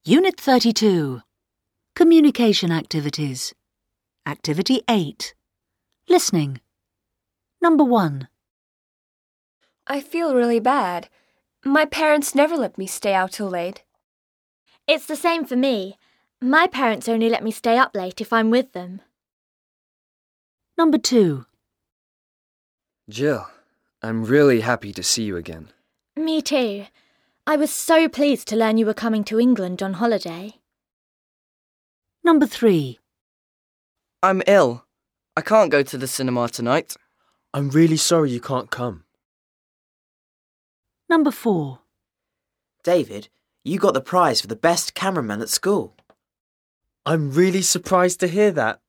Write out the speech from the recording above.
Unit 32. Communication activities. Activity 8. Listening. Number 1. I feel really bad. My parents never let me stay out till late. It's the same for me. My parents only let me stay up late if I'm with them. Number 2. Jill, I'm really happy to see you again. Me too. I was so pleased to learn you were coming to England on holiday. Number 3. I'm ill. I can't go to the cinema tonight. I'm really sorry you can't come. Number 4. David, you got the prize for the best cameraman at school. I'm really surprised to hear that.